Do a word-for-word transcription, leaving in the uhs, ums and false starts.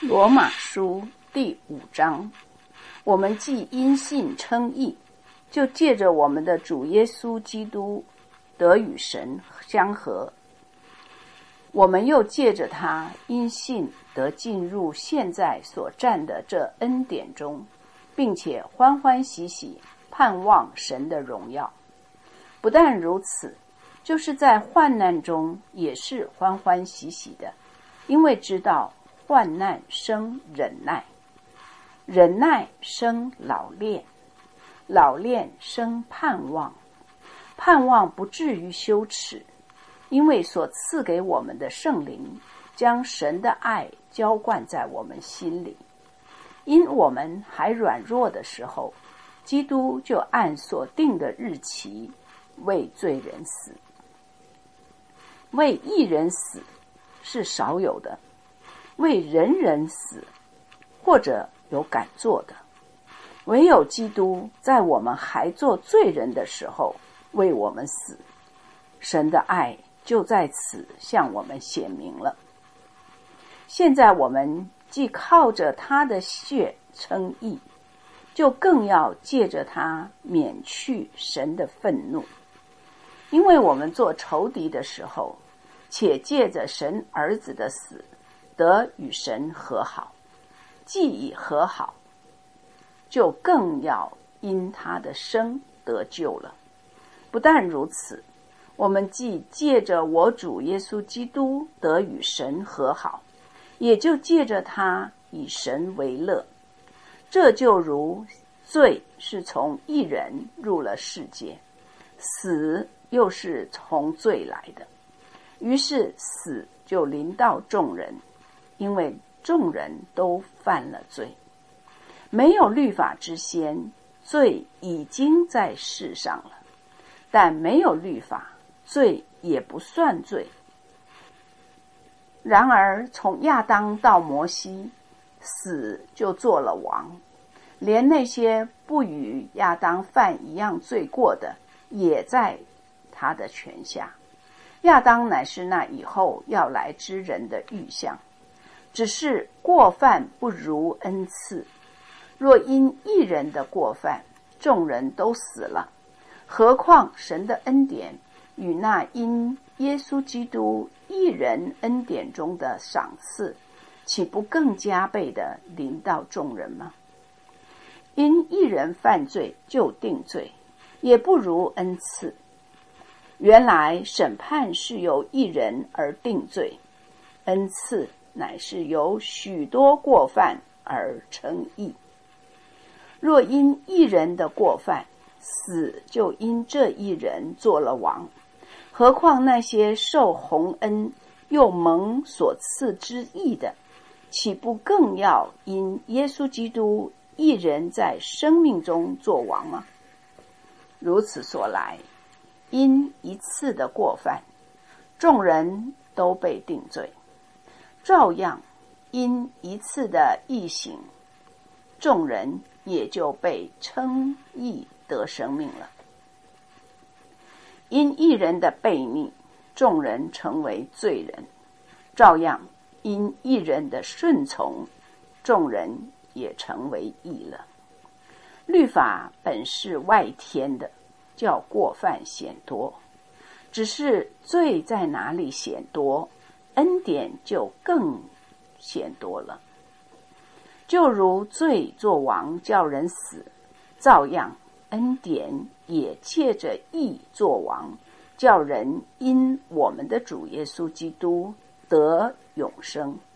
罗马书第五章，我们既因信称义，就借着我们的主耶稣基督得与神相和。我们又借着他因信得进入现在所占的这恩典中，并且欢欢喜喜盼望神的荣耀。不但如此，就是在患难中也是欢欢喜喜的，因为知道患难生忍耐，忍耐生老练，老练生盼望，盼望不至于羞耻，因为所赐给我们的圣灵将神的爱浇灌在我们心里。因我们还软弱的时候，基督就按所定的日期为罪人死。为一人死是少有的，为人人死或者有敢做的，唯有基督在我们还做罪人的时候为我们死，神的爱就在此向我们显明了。现在我们既靠着他的血称义，就更要借着他免去神的愤怒。因为我们做仇敌的时候，且借着神儿子的死得与神和好，既已和好，就更要因他的生得救了。不但如此，我们既借着我主耶稣基督得与神和好，也就借着他以神为乐。这就如罪是从一人入了世界，死又是从罪来的，于是死就临到众人，因为众人都犯了罪。没有律法之先，罪已经在世上了，但没有律法，罪也不算罪。然而从亚当到摩西，死就做了王，连那些不与亚当犯一样罪过的，也在他的权下。亚当乃是那以后要来之人的预像，只是过犯不如恩赐。若因一人的过犯，众人都死了，何况神的恩典与那因耶稣基督一人恩典中的赏赐，岂不更加倍的临到众人吗？因一人犯罪就定罪，也不如恩赐。原来审判是由一人而定罪，恩赐乃是由许多过犯而称义。若因一人的过犯，死就因这一人做了王，何况那些受洪恩又蒙所赐之义的，岂不更要因耶稣基督一人在生命中做王吗？如此说来，因一次的过犯，众人都被定罪，照样因一次的义行，众人也就被称义得生命了。因一人的悖逆，众人成为罪人，照样因一人的顺从，众人也成为义了。律法本是外添的，叫过犯显多，只是罪在哪里显多，恩典就更显多了。就如罪作王叫人死，照样恩典也借着义作王，叫人因我们的主耶稣基督得永生。